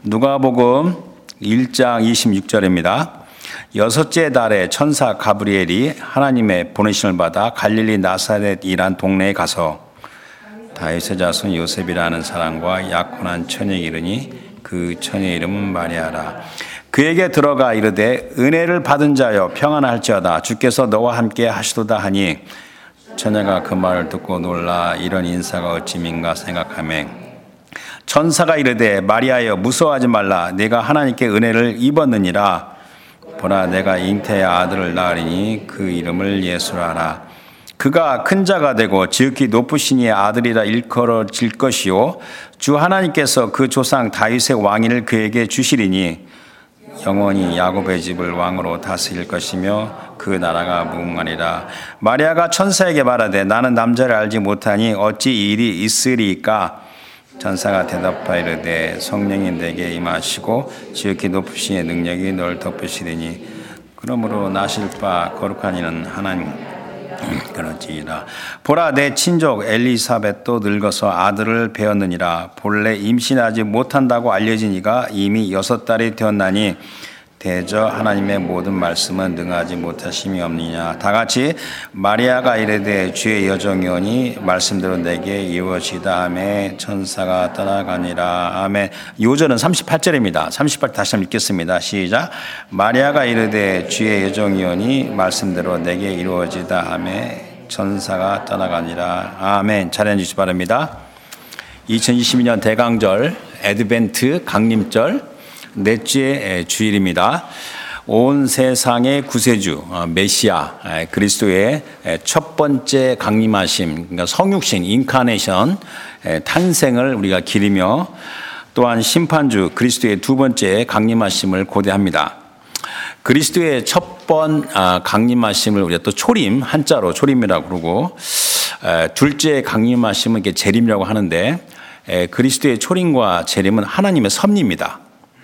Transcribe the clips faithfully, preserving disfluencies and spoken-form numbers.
누가복음 일 장 이십육 절입니다. 여섯째 달에 천사 가브리엘이 하나님의 보내심을 받아 갈릴리 나사렛이란 동네에 가서 다윗의 자손 요셉이라는 사람과 약혼한 처녀에 이르니 그 처녀의 이름은 마리아라. 그에게 들어가 이르되 은혜를 받은 자여 평안할지어다 주께서 너와 함께 하시도다 하니 처녀가 그 말을 듣고 놀라 이런 인사가 어찌민가 생각하매 천사가 이르되 마리아여 무서워하지 말라 내가 하나님께 은혜를 입었느니라. 보라 내가 잉태의 아들을 낳으리니 그 이름을 예수라 하라. 그가 큰 자가 되고 지극히 높으신 이의 아들이라 일컬어질 것이요 주 하나님께서 그 조상 다윗의 왕위를 그에게 주시리니 영원히 야곱의 집을 왕으로 다스릴 것이며 그 나라가 무궁하리라. 마리아가 천사에게 말하되 나는 남자를 알지 못하니 어찌 이 일이 있으리까. 천사가 대답하여 이르되 성령이 내게 임하시고 지극히 높으신 이의 능력이 너를 덮으시리니 그러므로 나실 바 거룩한 이는 하나님 그렇지라. 보라 내 친족 엘리사벳도 늙어서 아들을 배었느니라. 본래 임신하지 못한다고 알려진 이가 이미 여섯 달이 되었나니 대저 하나님의 모든 말씀은 능하지 못하심이 없느냐. 다같이 마리아가 이르되 주의 여종이오니 말씀대로 내게 이루어지다 하매 천사가 떠나가니라. 아멘. 요절은 삼십팔 절입니다. 삼십팔 다시 한번 읽겠습니다. 시작. 마리아가 이르되 주의 여종이오니 말씀대로 내게 이루어지다 하매 천사가 떠나가니라. 아멘. 잘 해주시기 바랍니다. 이천이십이 년 대강절 애드벤트 강림절 넷째 주일입니다. 온 세상의 구세주 메시아 그리스도의 첫 번째 강림하심, 그러니까 성육신 인카네이션 탄생을 우리가 기리며 또한 심판주 그리스도의 두 번째 강림하심을 고대합니다. 그리스도의 첫 번 강림하심을 우리가 또 초림, 한자로 초림이라고 그러고 둘째 강림하심은 이렇게 재림이라고 하는데 그리스도의 초림과 재림은 하나님의 섭리입니다.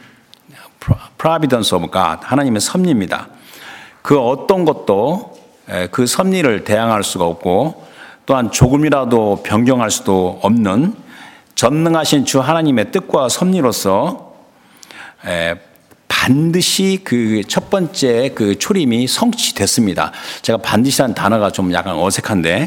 Providence of God, 하나님의 섭리입니다. 그 어떤 것도 그 섭리를 대항할 수가 없고 또한 조금이라도 변경할 수도 없는 전능하신 주 하나님의 뜻과 섭리로서 반드시 그 첫 번째 그 초림이 성취됐습니다. 제가 반드시라는 단어가 좀 약간 어색한데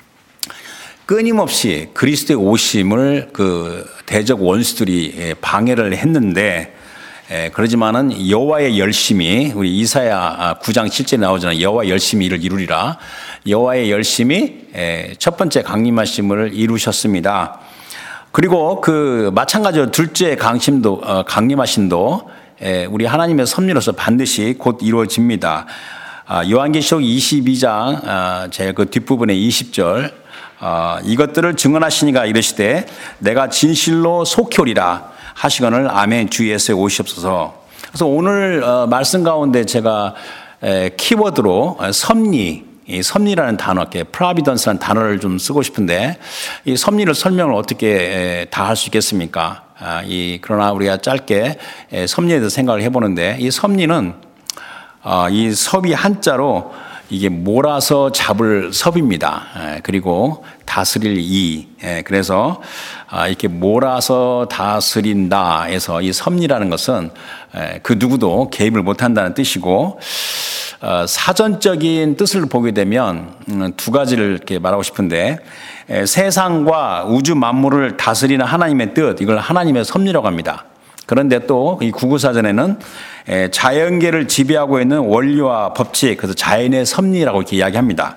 끊임없이 그리스도의 오심을 그 대적 원수들이 방해를 했는데 예, 그러지만은 여호와의 열심이 우리 이사야 구 장 칠 절에 나오잖아요. 여호와의 열심이 이를 이루리라. 여호와의 열심이 예, 첫 번째 강림하심을 이루셨습니다. 그리고 그 마찬가지로 둘째 강심도 어, 강림하심도 예, 우리 하나님의 섭리로서 반드시 곧 이루어집니다. 아, 요한계시록 이십이 장 아, 제 그 뒷부분에 이십 절 아, 이것들을 증언하시니가 이르시되 내가 진실로 속히 오리라. 하시거늘 아멘 주 예수에 오시옵소서. 그래서 오늘 어, 말씀 가운데 제가 에, 키워드로 어, 섭리, 이 섭리라는 단어, 프라비던스라는 단어를 좀 쓰고 싶은데 이 섭리를 설명을 어떻게 다 할 수 있겠습니까? 아, 이 그러나 우리가 짧게 에, 섭리에 대해서 생각을 해보는데 이 섭리는 어, 이 섭이 한자로 이게 몰아서 잡을 섭입니다. 에, 그리고 다스릴 이. 에, 그래서 아, 이렇게 몰아서 다스린다 해서 이 섭리라는 것은 에, 그 누구도 개입을 못한다는 뜻이고 어, 사전적인 뜻을 보게 되면 음, 두 가지를 이렇게 말하고 싶은데 에, 세상과 우주 만물을 다스리는 하나님의 뜻, 이걸 하나님의 섭리라고 합니다. 그런데 또 이 구구사전에는 자연계를 지배하고 있는 원리와 법칙, 그래서 자연의 섭리라고 이렇게 이야기합니다.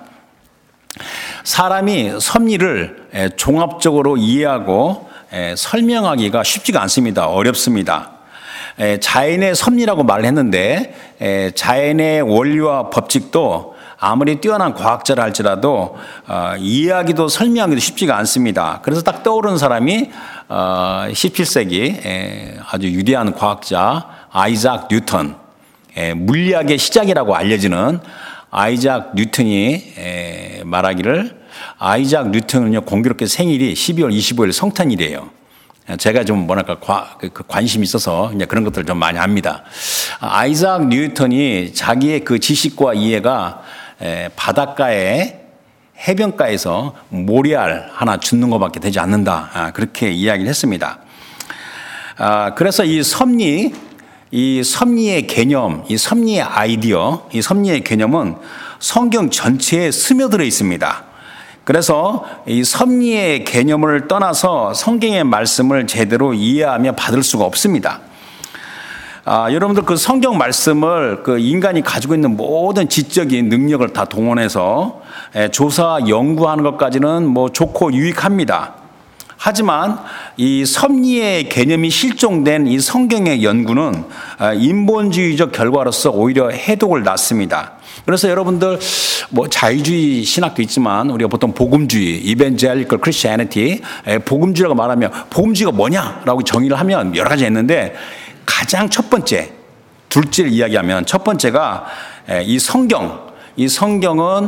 사람이 섭리를 종합적으로 이해하고 설명하기가 쉽지가 않습니다. 어렵습니다. 자연의 섭리라고 말을 했는데 자연의 원리와 법칙도 아무리 뛰어난 과학자라 할지라도 어, 이해하기도 설명하기도 쉽지가 않습니다. 그래서 딱 떠오르는 사람이 어, 십칠 세기 에, 아주 위대한 과학자 아이작 뉴턴, 에, 물리학의 시작이라고 알려지는 아이작 뉴턴이 에, 말하기를 아이작 뉴턴은요 공교롭게 생일이 십이월 이십오일 성탄일이에요. 제가 좀 뭐랄까 과, 그 관심이 있어서 이제 그런 것들을 좀 많이 합니다. 아이작 뉴턴이 자기의 그 지식과 이해가 에, 바닷가에 해변가에서 모래알 하나 줍는 것밖에 되지 않는다. 아, 그렇게 이야기를 했습니다. 아, 그래서 이 섭리, 이 섭리의 개념, 이 섭리의 아이디어, 이 섭리의 개념은 성경 전체에 스며들어 있습니다. 그래서 이 섭리의 개념을 떠나서 성경의 말씀을 제대로 이해하며 받을 수가 없습니다. 아, 여러분들 그 성경 말씀을 그 인간이 가지고 있는 모든 지적인 능력을 다 동원해서 조사, 연구하는 것까지는 뭐 좋고 유익합니다. 하지만 이 섭리의 개념이 실종된 이 성경의 연구는 인본주의적 결과로서 오히려 해독을 낳습니다. 그래서 여러분들 뭐 자유주의 신학도 있지만 우리가 보통 복음주의, 이벤젤리컬 크리스티애니티, 복음주의라고 말하면 복음주의가 뭐냐라고 정의를 하면 여러 가지 있는데 가장 첫 번째, 둘째를 이야기하면 첫 번째가 이 성경, 이 성경은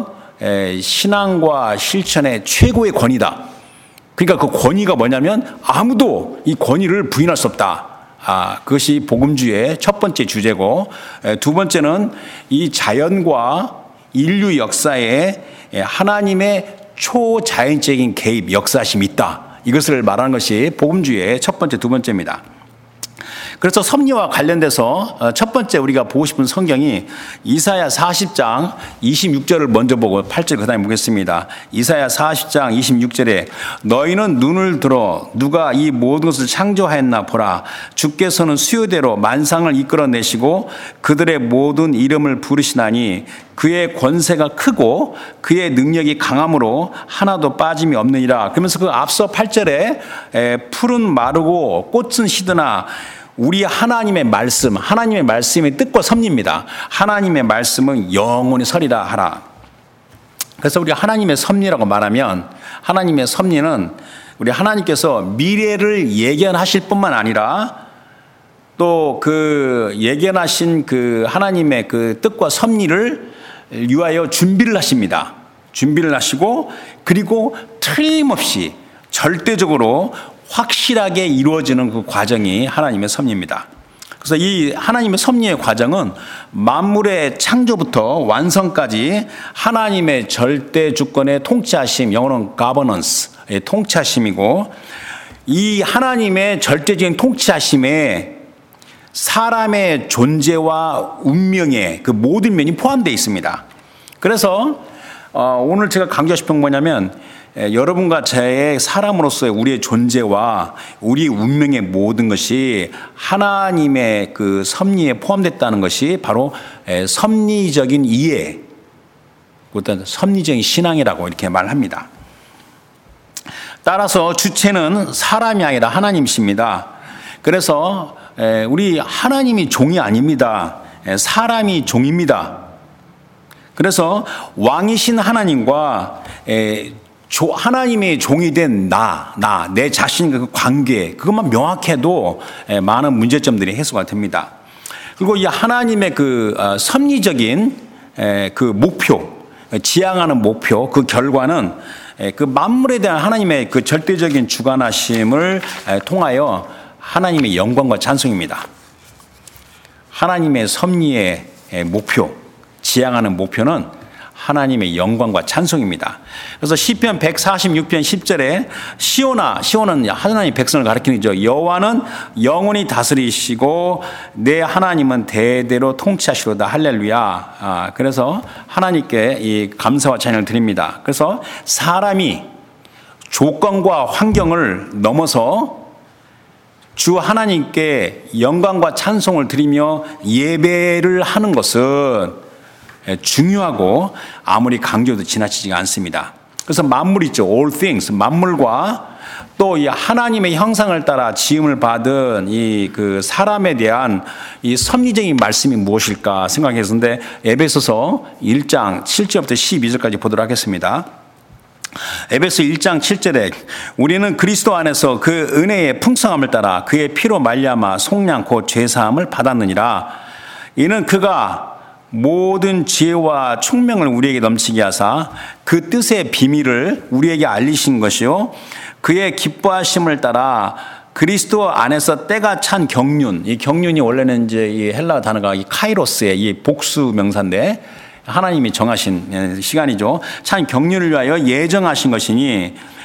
신앙과 실천의 최고의 권위다. 그러니까 그 권위가 뭐냐면 아무도 이 권위를 부인할 수 없다. 아, 그것이 복음주의의 첫 번째 주제고, 두 번째는 이 자연과 인류 역사에 하나님의 초자연적인 개입, 역사심이 있다. 이것을 말하는 것이 복음주의의 첫 번째, 두 번째입니다. 그래서 섭리와 관련돼서 첫 번째 우리가 보고 싶은 성경이 이사야 사십 장 이십육 절을 먼저 보고 팔 절 그 다음에 보겠습니다. 이사야 사십 장 이십육 절에 너희는 눈을 들어 누가 이 모든 것을 창조하였나 보라. 주께서는 수요대로 만상을 이끌어내시고 그들의 모든 이름을 부르시나니 그의 권세가 크고 그의 능력이 강함으로 하나도 빠짐이 없느니라. 그러면서 그 앞서 팔 절에 풀은 마르고 꽃은 시드나 우리 하나님의 말씀, 하나님의 말씀의 뜻과 섭리입니다. 하나님의 말씀은 영원히 서리라 하라. 그래서 우리 하나님의 섭리라고 말하면 하나님의 섭리는 우리 하나님께서 미래를 예견하실 뿐만 아니라 또 그 예견하신 그 하나님의 그 뜻과 섭리를 위하여 준비를 하십니다. 준비를 하시고 그리고 틀림없이 절대적으로 확실하게 이루어지는 그 과정이 하나님의 섭리입니다. 그래서 이 하나님의 섭리의 과정은 만물의 창조부터 완성까지 하나님의 절대 주권의 통치하심, 영어로는 governance, 통치하심이고 이 하나님의 절대적인 통치하심에 사람의 존재와 운명의 그 모든 면이 포함되어 있습니다. 그래서 오늘 제가 강조하고 싶은 건 뭐냐면 여러분과 저의 사람으로서의 우리의 존재와 우리 운명의 모든 것이 하나님의 그 섭리에 포함됐다는 것이 바로 섭리적인 이해, 어떤 섭리적인 신앙이라고 이렇게 말합니다. 따라서 주체는 사람이 아니라 하나님이십니다. 그래서 우리 하나님이 종이 아닙니다. 사람이 종입니다. 그래서 왕이신 하나님과 하나님의 종이 된 나, 나, 내 자신과 그 관계, 그것만 명확해도 많은 문제점들이 해소가 됩니다. 그리고 이 하나님의 그 섭리적인 그 목표, 지향하는 목표, 그 결과는 그 만물에 대한 하나님의 그 절대적인 주관하심을 통하여 하나님의 영광과 찬송입니다. 하나님의 섭리의 목표, 지향하는 목표는 하나님의 영광과 찬송입니다. 그래서 시편 백사십육 편 십 절에 시온아, 시온은 하나님의 백성을 가리키는 거죠. 여호와는 영원히 다스리시고 내 하나님은 대대로 통치하시로다. 할렐루야. 아, 그래서 하나님께 이 감사와 찬양을 드립니다. 그래서 사람이 조건과 환경을 넘어서 주 하나님께 영광과 찬송을 드리며 예배를 하는 것은 중요하고 아무리 강조도 지나치지가 않습니다. 그래서 만물 있죠. all things. 만물과 또 이 하나님의 형상을 따라 지음을 받은 이 그 사람에 대한 이 섭리적인 말씀이 무엇일까 생각했는데 에베소서 일 장 칠 절부터 십이 절까지 보도록 하겠습니다. 에베소 일 장 칠 절에 우리는 그리스도 안에서 그 은혜의 풍성함을 따라 그의 피로 말미암아 속량 곧 죄사함을 받았느니라. 이는 그가 모든 지혜와 총명을 우리에게 넘치게 하사 그 뜻의 비밀을 우리에게 알리신 것이요 그의 기뻐하심을 따라 그리스도 안에서 때가 찬 경륜, 이 경륜이 원래는 이제 이 헬라 단어가 이 카이로스의 이 복수 명사인데 하나님이 정하신 시간이죠. 찬 경륜을 위하여 예정하신 것이니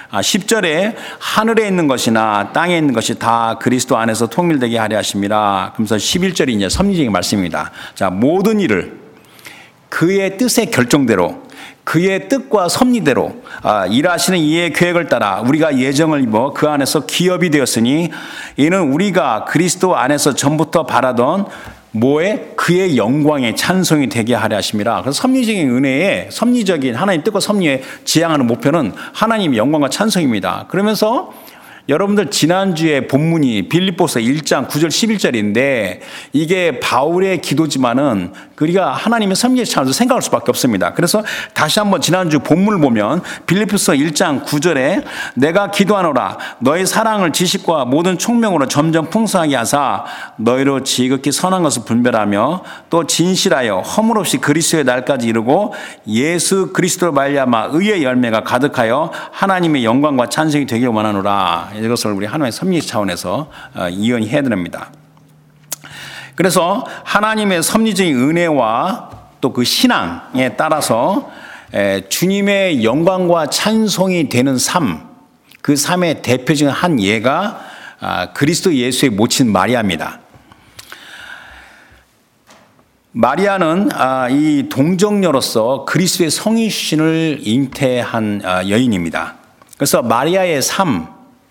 십 절에 하늘에 있는 것이나 땅에 있는 것이 다 그리스도 안에서 통일되게 하려 하심이라. 그러면서 십일 절이 이제 섭리적인 말씀입니다. 자, 모든 일을 그의 뜻의 결정대로, 그의 뜻과 섭리대로 아, 일하시는 이의 계획을 따라 우리가 예정을 입어 그 안에서 기업이 되었으니 이는 우리가 그리스도 안에서 전부터 바라던 뭐에 그의 영광의 찬송이 되게 하려 하심이라. 그래서 섭리적인 은혜에 섭리적인 하나님 뜻과 섭리에 지향하는 목표는 하나님의 영광과 찬송입니다. 그러면서 여러분들 지난주에 본문이 빌립보서 일 장 구 절 십일 절인데 이게 바울의 기도지만은 우리가 하나님의 섭리의 차원에서 생각할 수밖에 없습니다. 그래서 다시 한번 지난주 본문을 보면 빌립보서 일 장 구 절에 내가 기도하노라 너의 사랑을 지식과 모든 총명으로 점점 풍성하게 하사 너희로 지극히 선한 것을 분별하며 또 진실하여 허물 없이 그리스도의 날까지 이르고 예수 그리스도로 말미암아 의의 열매가 가득하여 하나님의 영광과 찬송이 되길 원하노라. 이것을 우리 하나님의 섭리 차원에서 이해해야 됩니다. 그래서 하나님의 섭리적인 은혜와 또 그 신앙에 따라서 주님의 영광과 찬송이 되는 삶, 그 삶의 대표적인 한 예가 그리스도 예수의 모친 마리아입니다. 마리아는 이 동정녀로서 그리스도의 성육신을 잉태한 여인입니다. 그래서 마리아의 삶,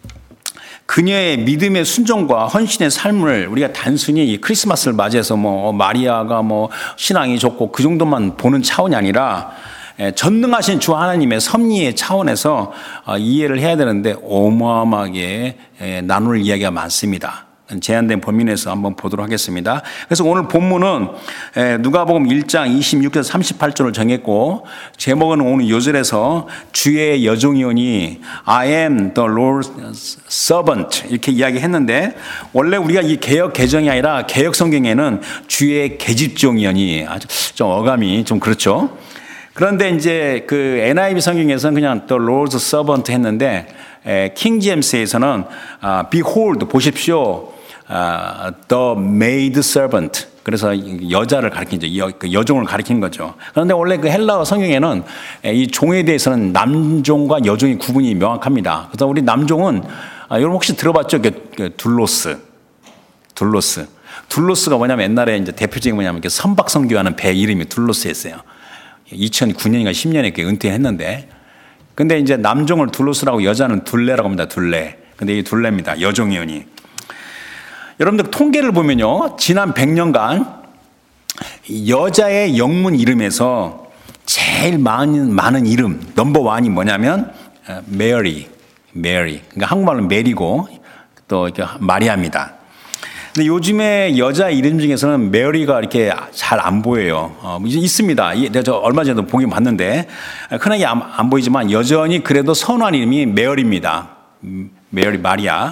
그녀의 믿음의 순종과 헌신의 삶을 우리가 단순히 이 크리스마스를 맞이해서 뭐 마리아가 뭐 신앙이 좋고 그 정도만 보는 차원이 아니라 전능하신 주 하나님의 섭리의 차원에서 이해를 해야 되는데 어마어마하게 나눌 이야기가 많습니다. 제한된 범위 내에서 한번 보도록 하겠습니다. 그래서 오늘 본문은 누가복음 일 장 이십육 절 삼십팔 절을 정했고 제목은 오늘 요 절에서 주의 여종이오니 I am the Lord's servant 이렇게 이야기했는데 원래 우리가 이 개역 개정이 아니라 개역 성경에는 주의 계집종이오니 아주 좀 어감이 좀 그렇죠. 그런데 이제 그 엔아이브이 성경에서는 그냥 the Lord's servant 했는데 킹 제임스에서는 behold 보십시오. Uh, the maid servant. 그래서 여자를 가리키죠. 여, 그 여종을 가리키는 거죠. 그런데 원래 그 헬라어 성경에는 이 종에 대해서는 남종과 여종의 구분이 명확합니다. 그래서 우리 남종은 아, 여러분 혹시 들어봤죠? 그, 그 둘로스. 둘로스. 둘로스가 뭐냐면 옛날에 이제 대표적인 뭐냐면 선박 선교하는 배 이름이 둘로스였어요. 이천구 년인가 십 년에 은퇴했는데. 근데 이제 남종을 둘로스라고 여자는 둘레라고 합니다. 둘레. 근데 이 둘레입니다. 여종이오니. 여러분들 통계를 보면요. 지난 백 년간 여자의 영문 이름에서 제일 많은, 많은 이름, 넘버원이 뭐냐면 메리, 메리. 그러니까 한국말로 메리고 또 마리아입니다. 근데 요즘에 여자 이름 중에서는 메리가 이렇게 잘 안 보여요. 어, 있습니다. 내가 저 얼마 전에도 보긴 봤는데 흔하게 안, 안 보이지만 여전히 그래도 선호한 이름이 메리입니다. 메리 마리아.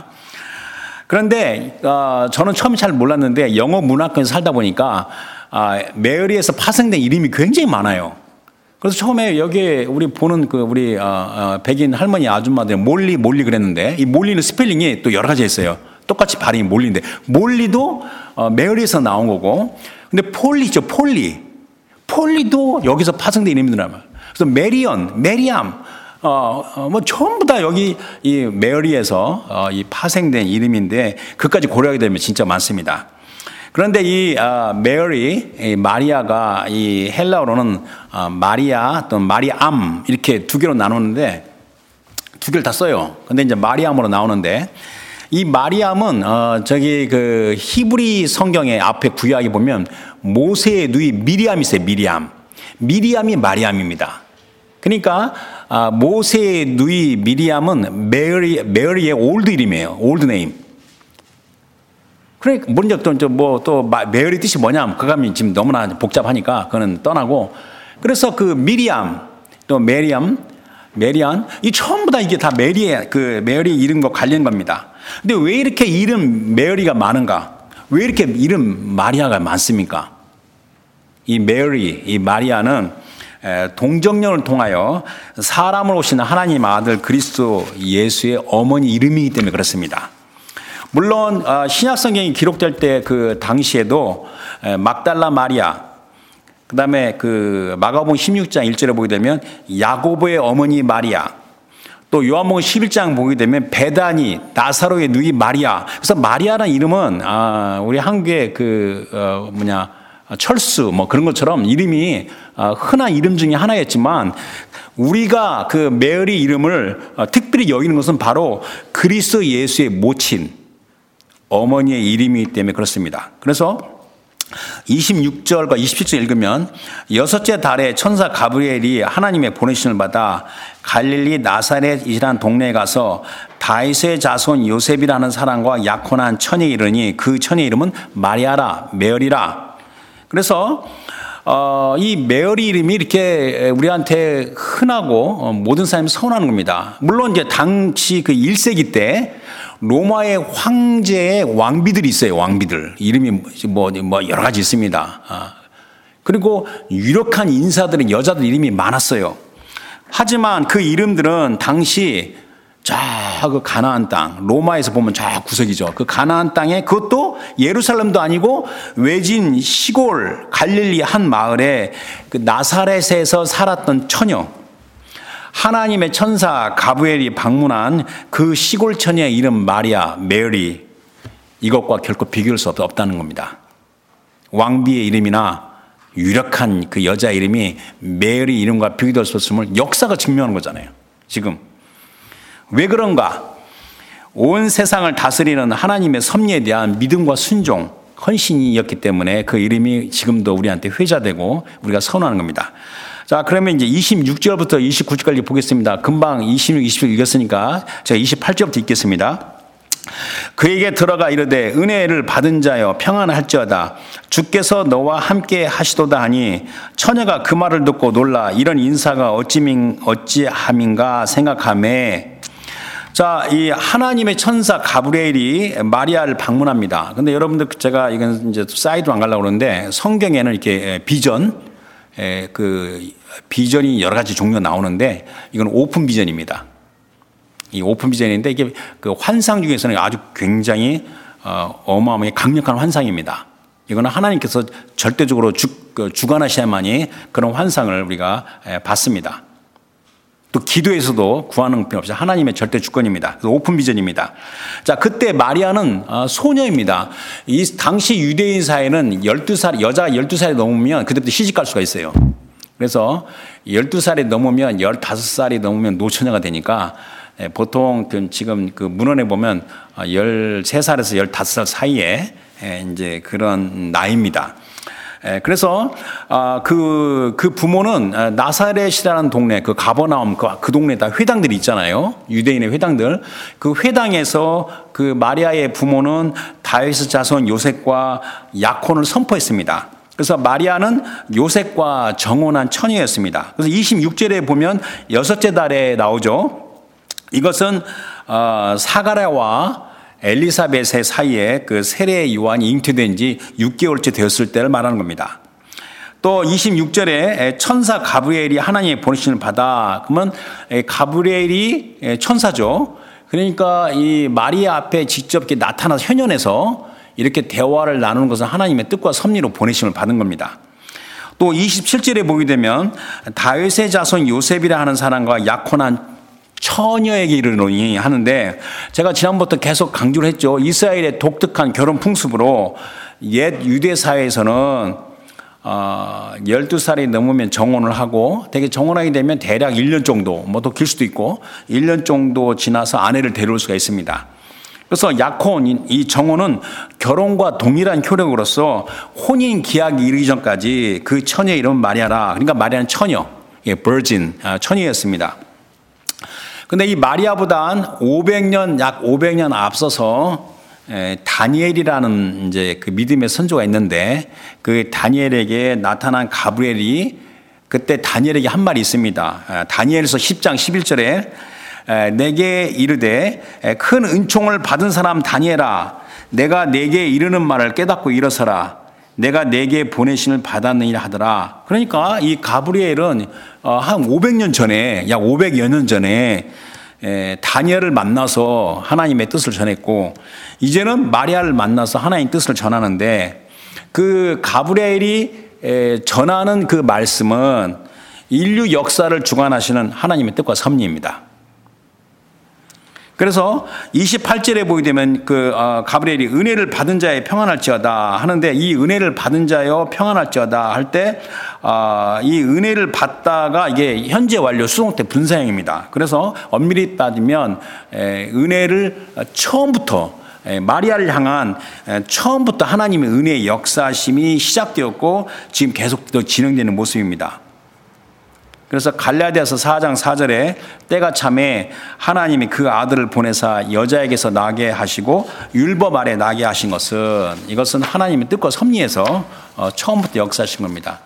그런데 어, 저는 처음에 잘 몰랐는데 영어 문화권에서 살다 보니까 어, 메리에서 파생된 이름이 굉장히 많아요. 그래서 처음에 여기 우리 보는 그 우리 어, 어, 백인 할머니 아줌마들 몰리 몰리 그랬는데 이 몰리는 스펠링이 또 여러 가지 있어요. 똑같이 발음이 몰리인데 몰리도 어, 메리에서 나온 거고, 근데 폴리죠 폴리, 폴리도 여기서 파생된 이름이더라고요. 그래서 메리언, 메리암. 어, 어, 뭐 전부 다 여기 이 메리에서 어, 이 파생된 이름인데 그까지 고려하게 되면 진짜 많습니다. 그런데 이 어, 메리, 이 마리아가 이 헬라어로는 어, 마리아 또는 마리암 이렇게 두 개로 나누는데 두 개를 다 써요. 근데 이제 마리암으로 나오는데 이 마리암은 어, 저기 그 히브리 성경의 앞에 구약에 보면 모세의 누이 미리암이 있어요. 미리암. 미리암이 마리암입니다. 그러니까 아, 모세의 누이 미리암은 메리, 메리의 올드 이름이에요. 올드 네임. 그러니까 먼저 또 뭐 또 메리 뜻이 뭐냐? 그감이 지금 너무나 복잡하니까 그거는 떠나고. 그래서 그 미리암 또 메리암, 메리안 이 전부 다 이게 다 메리의 그 메리 이름과 관련 겁니다. 근데 왜 이렇게 이름 메리가 많은가? 왜 이렇게 이름 마리아가 많습니까? 이 메리, 이 마리아는 동정녀를 통하여 사람을 오신 하나님 아들 그리스도 예수의 어머니 이름이기 때문에 그렇습니다. 물론 신약 성경이 기록될 때 그 당시에도 막달라 마리아, 그다음에 그 마가복음 십육 장 일 절에 보게 되면 야고보의 어머니 마리아, 또 요한복음 십일 장 보게 되면 베다니, 나사로의 누이 마리아. 그래서 마리아라는 이름은 아, 우리 한국의 그 어, 뭐냐 철수 뭐 그런 것처럼 이름이 어, 흔한 이름 중에 하나였지만 우리가 그 메리 이름을 어, 특별히 여기는 것은 바로 그리스도 예수의 모친 어머니의 이름이기 때문에 그렇습니다. 그래서 이십육 절과 이십칠 절 읽으면 여섯째 달에 천사 가브리엘이 하나님의 보내심을 받아 갈릴리 나사렛이라는 동네에 가서 다윗의 자손 요셉이라는 사람과 약혼한 처녀에 이르니 그 처녀 이름은 마리아라 메어리라. 그래서 어, 이 메어리 이름이 이렇게 우리한테 흔하고 어, 모든 사람이 선호하는 겁니다. 물론 이제 당시 그 일 세기 때 로마의 황제의 왕비들이 있어요. 왕비들 이름이 뭐, 뭐 여러 가지 있습니다. 아. 그리고 유력한 인사들은 여자들 이름이 많았어요. 하지만 그 이름들은 당시 저 그 가나안 땅 로마에서 보면 저 구석이죠. 그 가나안 땅에 그것도 예루살렘도 아니고 외진 시골 갈릴리 한 마을에 그 나사렛에서 살았던 처녀. 하나님의 천사 가브리엘이 방문한 그 시골 처녀의 이름 마리아, 메리 이것과 결코 비교할 수 없다는 겁니다. 왕비의 이름이나 유력한 그 여자 이름이 메리 이름과 비교될 수 없음을 역사가 증명하는 거잖아요. 지금 왜 그런가? 온 세상을 다스리는 하나님의 섭리에 대한 믿음과 순종, 헌신이었기 때문에 그 이름이 지금도 우리한테 회자되고 우리가 선호하는 겁니다. 자, 그러면 이제 이십육 절부터 이십구 절까지 보겠습니다. 금방 이십육, 이십칠 읽었으니까 제가 이십팔 절부터 읽겠습니다. 그에게 들어가 이르되 은혜를 받은 자여 평안할지어다 주께서 너와 함께 하시도다 하니 처녀가 그 말을 듣고 놀라 이런 인사가 어찌민, 어찌함인가 생각하매 자, 이 하나님의 천사 가브리엘이 마리아를 방문합니다. 근데 여러분들 제가 이건 이제 사이드로 안 가려고 그러는데 성경에는 이렇게 비전 그 비전이 여러 가지 종류 나오는데 이건 오픈 비전입니다. 이 오픈 비전인데 이게 그 환상 중에서는 아주 굉장히 어, 어마어마하게 강력한 환상입니다. 이거는 하나님께서 절대적으로 주, 주관하셔야만이 그런 환상을 우리가 받습니다. 또 기도에서도 구하는 필요 없이 하나님의 절대 주권입니다. 오픈 비전입니다. 자, 그때 마리아는 소녀입니다. 이 당시 유대인 사회는 열두 살 여자가 열두 살이 넘으면 그때부터 시집갈 수가 있어요. 그래서 열두 살이 넘으면 열다섯 살이 넘으면 노처녀가 되니까 보통 지금 그 문헌에 보면 열세 살에서 열다섯 살 사이에 이제 그런 나이입니다. 그래서 그, 그 부모는 나사렛이라는 동네, 그 가버나움, 그, 그 동네에 다 회당들이 있잖아요. 유대인의 회당들. 그 회당에서 그 마리아의 부모는 다윗의 자손 요셉과 약혼을 선포했습니다. 그래서 마리아는 요셉과 정혼한 처녀였습니다. 그래서 이십육 절에 보면 여섯째 달에 나오죠. 이것은 사가랴와 엘리사벳의 사이에 그 세례 요한이 잉태된 지 육 개월째 되었을 때를 말하는 겁니다. 또 이십육 절에 천사 가브리엘이 하나님의 보내심을 받아 그러면 가브리엘이 천사죠. 그러니까 이 마리아 앞에 직접 이렇게 나타나서 현현해서 이렇게 대화를 나누는 것은 하나님의 뜻과 섭리로 보내심을 받은 겁니다. 또 이십칠 절에 보게 되면 다윗의 자손 요셉이라 하는 사람과 약혼한 처녀에게 이르노니 하는데 제가 지난번부터 계속 강조를 했죠. 이스라엘의 독특한 결혼 풍습으로 옛 유대 사회에서는 어, 열두 살이 넘으면 정혼을 하고 되게 정혼하게 되면 대략 일 년 정도 뭐 더 길 수도 있고 일 년 정도 지나서 아내를 데려올 수가 있습니다. 그래서 약혼, 이 정혼은 결혼과 동일한 효력으로서 혼인 기약이 이르기 전까지 그 처녀의 이름은 마리아라. 그러니까 마리아는 처녀, 예, virgin, 처녀였습니다. 근데 이 마리아보단 오백 년, 약 오백 년 앞서서 다니엘이라는 이제 그 믿음의 선조가 있는데 그 다니엘에게 나타난 가브리엘이 그때 다니엘에게 한 말이 있습니다. 다니엘서 십 장 십일 절에 내게 이르되 큰 은총을 받은 사람 다니엘아 내가 내게 이르는 말을 깨닫고 일어서라 내가 내게 보내심을 받았느니라 하더라. 그러니까 이 가브리엘은 한 오백 년 전에 약 오백여 년 전에 다니엘을 만나서 하나님의 뜻을 전했고 이제는 마리아를 만나서 하나님의 뜻을 전하는데 그 가브리엘이 전하는 그 말씀은 인류 역사를 주관하시는 하나님의 뜻과 섭리입니다. 그래서 이십팔 절에 보게 되면 그 어, 가브리엘이 은혜를 받은 자의 평안할지어다 하는데, 이 은혜를 받은 자여 평안할지어다 할 때 어, 이 은혜를 받다가 이게 현재 완료 수동태 분사형입니다. 그래서 엄밀히 따지면 에, 은혜를 처음부터 에, 마리아를 향한 에, 처음부터 하나님의 은혜의 역사심이 시작되었고 지금 계속 진행되는 모습입니다. 그래서 갈라디아서 사 장 사 절에 때가 참에 하나님이 그 아들을 보내사 여자에게서 나게 하시고 율법 아래 나게 하신 것은, 이것은 하나님의 뜻과 섭리에서 어, 처음부터 역사하신 겁니다.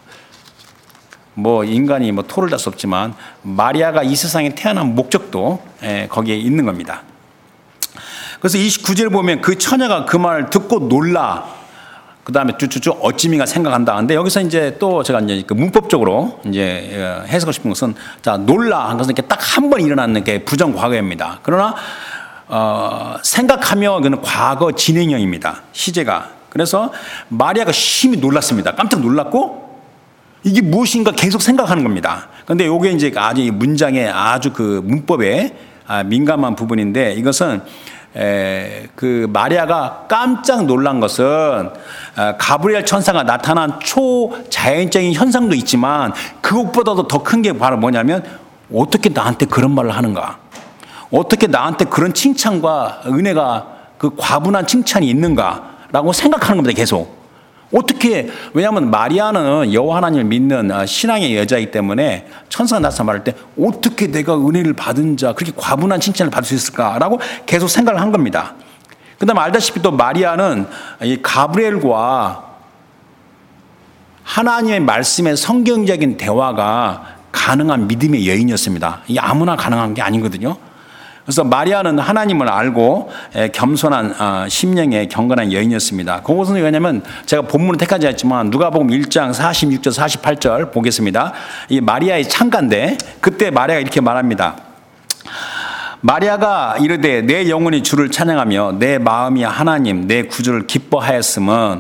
뭐 인간이 뭐 토를 달 수 없지만 마리아가 이 세상에 태어난 목적도 에, 거기에 있는 겁니다. 그래서 이십구 절에 보면 그 처녀가 그 말을 듣고 놀라, 그 다음에 쭉쭉쭉 어찌미가 생각한다. 근데 여기서 이제 또 제가 이제 그 문법적으로 이제 해석하고 싶은 것은, 자, 놀라 한 것은 이렇게 딱 한 번 일어나는 게 부정 과거입니다. 그러나, 어, 생각하며 그는 과거 진행형입니다. 시제가. 그래서 마리아가 심히 놀랐습니다. 깜짝 놀랐고, 이게 무엇인가 계속 생각하는 겁니다. 근데 요게 이제 아주 문장의 아주 그 문법에 민감한 부분인데, 이것은 에, 그 마리아가 깜짝 놀란 것은 가브리엘 천사가 나타난 초자연적인 현상도 있지만 그것보다도 더 큰 게 바로 뭐냐면, 어떻게 나한테 그런 말을 하는가, 어떻게 나한테 그런 칭찬과 은혜가, 그 과분한 칭찬이 있는가라고 생각하는 겁니다. 계속 어떻게, 왜냐하면 마리아는 여호와 하나님을 믿는 신앙의 여자이기 때문에 천사가 나타나 말할 때 어떻게 내가 은혜를 받은 자 그렇게 과분한 칭찬을 받을 수 있을까라고 계속 생각을 한 겁니다. 그 다음에 알다시피 또 마리아는 이 가브리엘과 하나님의 말씀의 성경적인 대화가 가능한 믿음의 여인이었습니다. 이게 아무나 가능한 게 아니거든요. 그래서 마리아는 하나님을 알고 겸손한 심령의 경건한 여인이었습니다. 그것은 왜냐하면 제가 본문은 택하지 않았지만 누가복음 일 장 사십육 절 사십팔 절 보겠습니다. 이 마리아의 창가인데, 그때 마리아가 이렇게 말합니다. 마리아가 이르되 내 영혼이 주를 찬양하며 내 마음이 하나님 내 구주를 기뻐하였음은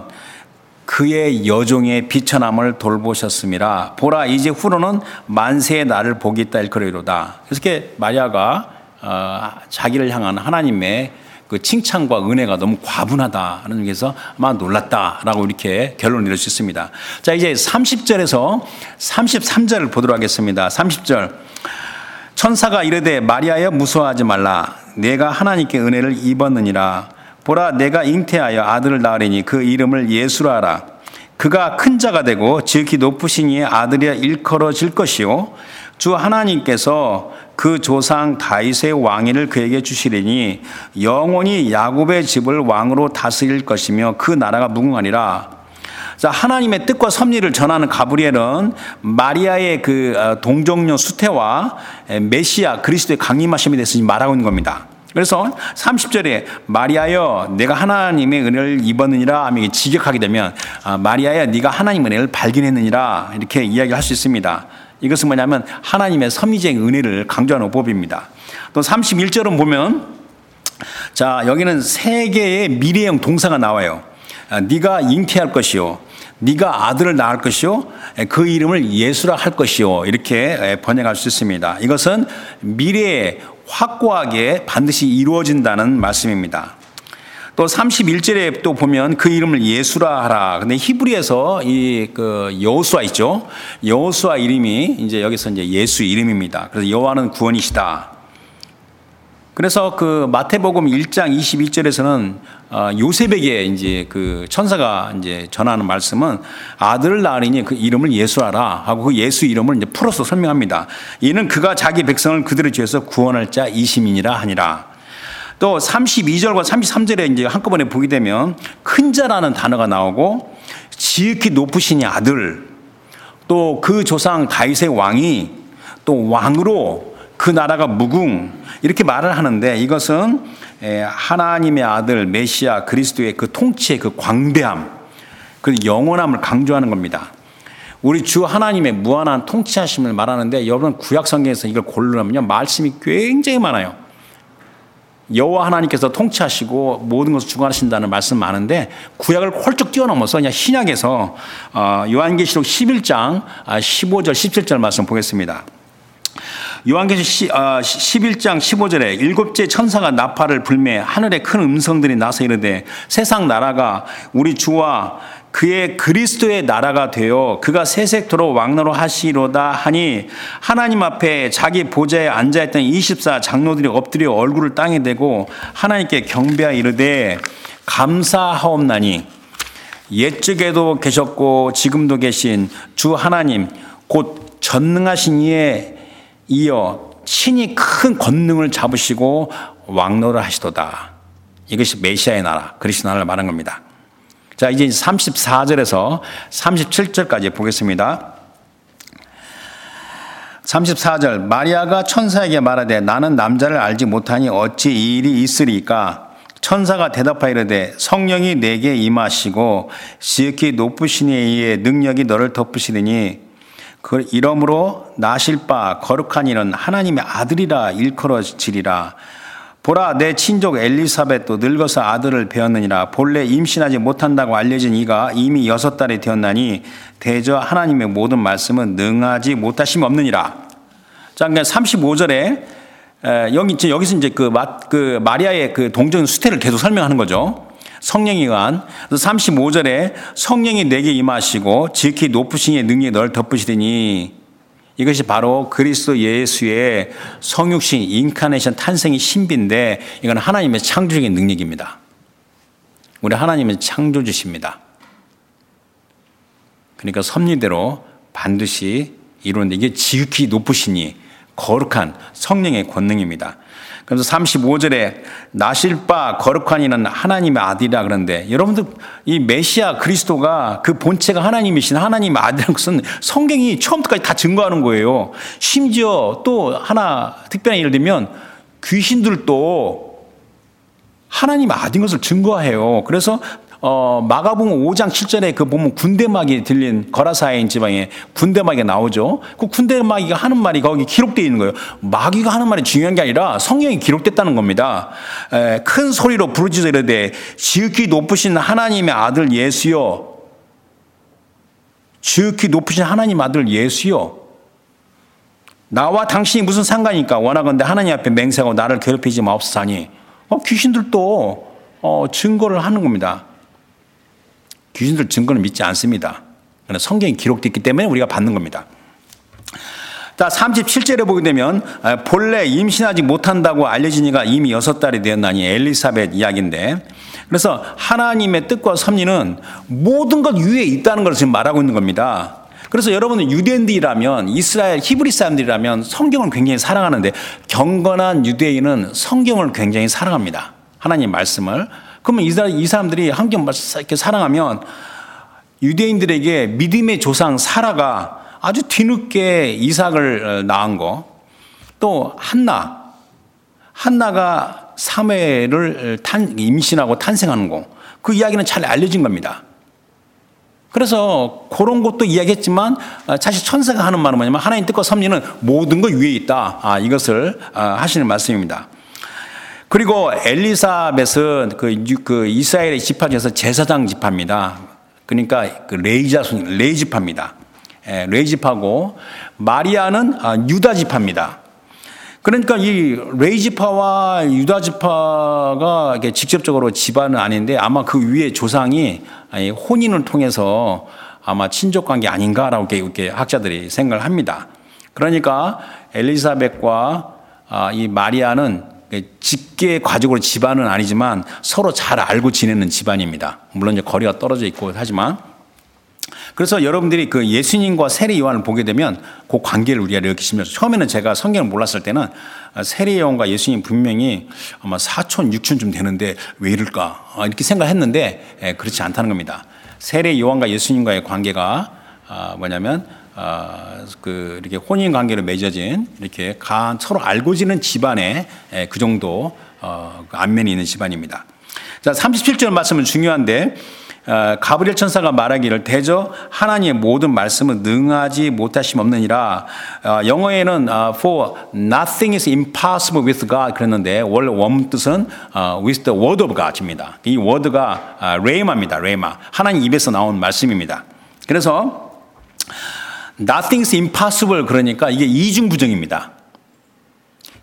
그의 여종의 비천함을 돌보셨음이라. 보라 이제 후로는 만세의 날을 보기 있다 일컬이로다. 그래서 이렇게 마리아가 어, 자기를 향한 하나님의 그 칭찬과 은혜가 너무 과분하다는 의미에서 아마 놀랐다라고 이렇게 결론을 내릴 수 있습니다. 자, 이제 삼십 절에서 삼십삼 절을 보도록 하겠습니다. 삼십 절. 천사가 이르되 마리아여 무서워하지 말라. 내가 하나님께 은혜를 입었느니라. 보라 내가 잉태하여 아들을 낳으리니 그 이름을 예수라 하라. 그가 큰 자가 되고 지극히 높으신 이의 아들이라 일컬어질 것이요 주 하나님께서 그 조상 다윗의 왕위를 그에게 주시리니 영원히 야곱의 집을 왕으로 다스릴 것이며 그 나라가 무궁하리라. 자, 하나님의 뜻과 섭리를 전하는 가브리엘은 마리아의 그 동정녀 수태와 메시아 그리스도의 강림하심에 대해서 말하고 있는 겁니다. 그래서 삼십 절에 마리아여 내가 하나님의 은혜를 입었느니라 하면 직역하게 되면 마리아여 네가 하나님의 은혜를 발견했느니라 이렇게 이야기할 수 있습니다. 이것은 뭐냐면 하나님의 섭리적인 은혜를 강조하는 법입니다. 또 삼십일 절은 보면, 자, 여기는 세 개의 미래형 동사가 나와요. 네가 잉태할 것이요, 네가 아들을 낳을 것이요, 그 이름을 예수라 할 것이요, 이렇게 번역할 수 있습니다. 이것은 미래에 확고하게 반드시 이루어진다는 말씀입니다. 또 삼십일 절에 또 보면 그 이름을 예수라 하라. 근데 히브리에서 이 그 여호수아 있죠. 여호수아 이름이 이제 여기서 이제 예수 이름입니다. 그래서 여호와는 구원이시다. 그래서 그 마태복음 일 장 이십이 절에서는 요셉에게 이제 그 천사가 이제 전하는 말씀은 아들을 낳으리니 그 이름을 예수하라 하고 그 예수 이름을 이제 풀어서 설명합니다. 이는 그가 자기 백성을 그들을 죄에서 구원할 자 이심이니라 하니라. 또 삼십이 절과 삼십삼 절에 이제 한꺼번에 보게 되면 큰 자라는 단어가 나오고 지극히 높으신 아들, 또 그 조상 다윗의 왕이 또 왕으로 그 나라가 무궁 이렇게 말을 하는데, 이것은 하나님의 아들 메시아 그리스도의 그 통치의 그 광대함, 그 영원함을 강조하는 겁니다. 우리 주 하나님의 무한한 통치하심을 말하는데, 여러분 구약 성경에서 이걸 고르려면요 말씀이 굉장히 많아요. 여호와 하나님께서 통치하시고 모든 것을 주관하신다는 말씀 많은데, 구약을 홀쭉 뛰어넘어서 그냥 신약에서 요한계시록 십일 장 십오 절 십칠 절 말씀 보겠습니다. 요한계시록 십일 장 십오 절에 일곱째 천사가 나팔을 불매 하늘에 큰 음성들이 나서 이르되 세상 나라가 우리 주와 그의 그리스도의 나라가 되어 그가 세세토록 왕노로 하시로다 하니 하나님 앞에 자기 보좌에 앉아있던 이십사 장로들이 엎드려 얼굴을 땅에 대고 하나님께 경배하여 이르되 감사하옵나니 옛적에도 계셨고 지금도 계신 주 하나님 곧 전능하신 이에 이어 친히 큰 권능을 잡으시고 왕노를 하시도다. 이것이 메시아의 나라, 그리스도 나라를 말한 겁니다. 자, 이제 삼십사 절에서 삼십칠 절까지 보겠습니다. 삼십사 절 마리아가 천사에게 말하되 나는 남자를 알지 못하니 어찌 이 일이 있으리까? 천사가 대답하여 이르되 성령이 내게 임하시고 지극히 높으신 이의 능력이 너를 덮으시리니 그 이러므로 나실 바 거룩한 이는 하나님의 아들이라 일컬어지리라. 보라 내 친족 엘리사벳도 늙어서 아들을 배었느니라. 본래 임신하지 못한다고 알려진 이가 이미 여섯 달이 되었나니 대저 하나님의 모든 말씀은 능하지 못하심이 없느니라. 자, 그러니까 삼십오 절에 여기 이제 여기서 이제 그, 마, 그 마리아의 그 동정 수태를 계속 설명하는 거죠. 성령이 의한. 삼십오 절에 성령이 내게 임하시고 지극히 높으신 이의 능력이 널 덮으시더니 이것이 바로 그리스도 예수의 성육신 인카네이션 탄생의 신비인데 이건 하나님의 창조적인 능력입니다. 우리 하나님은 창조주십니다. 그러니까 섭리대로 반드시 이루는데 이게 지극히 높으시니 거룩한 성령의 권능입니다. 그래서 삼십오 절에 나실 바 거룩한 이는 하나님의 아들이라 그러는데 여러분들 이 메시아 그리스도가 그 본체가 하나님이신 하나님의 아들이라는 것은 성경이 처음부터까지 다 증거하는 거예요. 심지어 또 하나 특별한 예를 들면 귀신들도 하나님의 아들인 것을 증거해요. 그래서 어, 마가복음 오 장 칠 절에 그 보면 군대마귀 들린 거라사인 지방에 군대마귀가 나오죠. 그 군대마귀가 하는 말이 거기 기록되어 있는 거예요. 마귀가 하는 말이 중요한 게 아니라 성경이 기록됐다는 겁니다. 에, 큰 소리로 부르짖어 이르되 지극히 높으신 하나님의 아들 예수여, 지극히 높으신 하나님 아들 예수여, 나와 당신이 무슨 상관이니까 원하건대 하나님 앞에 맹세하고 나를 괴롭히지 마옵소서하니. 어, 귀신들도 어, 증거를 하는 겁니다. 귀신들 증거는 믿지 않습니다. 그러나 성경이 기록됐기 때문에 우리가 받는 겁니다. 자, 삼십칠 절에 보게 되면 본래 임신하지 못한다고 알려진 이가 이미 여섯 달이 되었나니 엘리사벳 이야기인데, 그래서 하나님의 뜻과 섭리는 모든 것 위에 있다는 걸 지금 말하고 있는 겁니다. 그래서 여러분은 유대인들이라면, 이스라엘 히브리 사람들이라면 성경을 굉장히 사랑하는데 경건한 유대인은 성경을 굉장히 사랑합니다. 하나님 말씀을. 그러면 이 사람들이 하나님 말씀을 이렇게 사랑하면 유대인들에게 믿음의 조상 사라가 아주 뒤늦게 이삭을 낳은 거, 또 한나, 한나가 사무엘을 탄, 임신하고 탄생하는 거, 그 이야기는 잘 알려진 겁니다. 그래서 그런 것도 이야기했지만 사실 천사가 하는 말은 뭐냐면 하나님 뜻과 섭리는 모든 것 위에 있다. 아, 이것을 하시는 말씀입니다. 그리고 엘리사벳은 그, 그 이스라엘의 지파 중에서 제사장 지파입니다. 그러니까 그 레이 자손, 레이 지파입니다. 예, 레이 지파고 마리아는 유다 지파입니다. 그러니까 이 레이 지파와 유다 지파가 이렇게 직접적으로 집안은 아닌데 아마 그 위에 조상이 혼인을 통해서 아마 친족 관계 아닌가라고 이렇게 학자들이 생각을 합니다. 그러니까 엘리사벳과 이 마리아는 직계 가족으로 집안은 아니지만 서로 잘 알고 지내는 집안입니다. 물론 이제 거리가 떨어져 있고 하지만, 그래서 여러분들이 그 예수님과 세례 요한을 보게 되면 그 관계를 우리가 이렇게 심려서, 처음에는 제가 성경을 몰랐을 때는 세례 요한과 예수님 분명히 아마 사촌, 육촌쯤 되는데 왜 이럴까 이렇게 생각했는데 그렇지 않다는 겁니다. 세례 요한과 예수님과의 관계가 뭐냐면 어, 그, 이렇게 혼인 관계로 맺어진, 이렇게 가, 서로 알고 지는 집안에 에, 그 정도, 어, 안면이 있는 집안입니다. 자, 삼십칠 절 말씀은 중요한데, 어, 가브리엘 천사가 말하기를 대저 하나님의 모든 말씀은 능하지 못하심 없느니라. 어, 영어에는 어, for nothing is impossible with God 그랬는데, 원래 원문 뜻은 어, with the word of God입니다. 이 word가 어, 레이마입니다. 레이마. 하나님 입에서 나온 말씀입니다. 그래서 Nothing is impossible 그러니까 이게 이중부정입니다.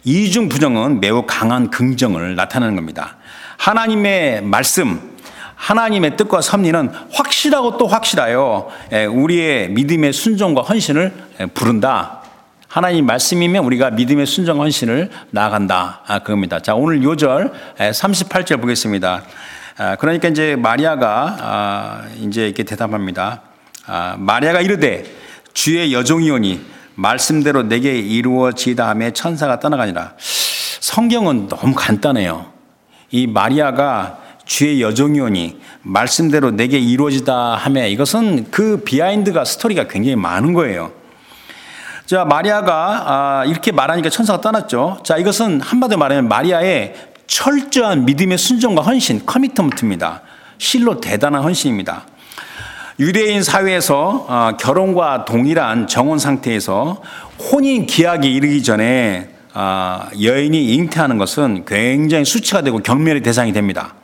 이중 부정은 매우 강한 긍정을 나타내는 겁니다. 하나님의 말씀, 하나님의 뜻과 섭리는 확실하고 또 확실하여 우리의 믿음의 순종과 헌신을 부른다. 하나님 말씀이면 우리가 믿음의 순종과 헌신을 나아간다. 아, 그겁니다. 자, 오늘 요절 삼십팔 절 보겠습니다. 아, 그러니까 이제 마리아가 아, 이제 이렇게 대답합니다. 아, 마리아가 이르되 주의 여종이오니 말씀대로 내게 이루어지다 하며 천사가 떠나가니라. 성경은 너무 간단해요. 이 마리아가 주의 여종이오니 말씀대로 내게 이루어지다 하며 이것은 그 비하인드가 스토리가 굉장히 많은 거예요. 자, 마리아가 이렇게 말하니까 천사가 떠났죠. 자, 이것은 한마디로 말하면 마리아의 철저한 믿음의 순종과 헌신, 커미트먼트입니다. 실로 대단한 헌신입니다. 유대인 사회에서 결혼과 동일한 정혼 상태에서 혼인 기약에 이르기 전에 여인이 잉태하는 것은 굉장히 수치가 되고 경멸의 대상이 됩니다.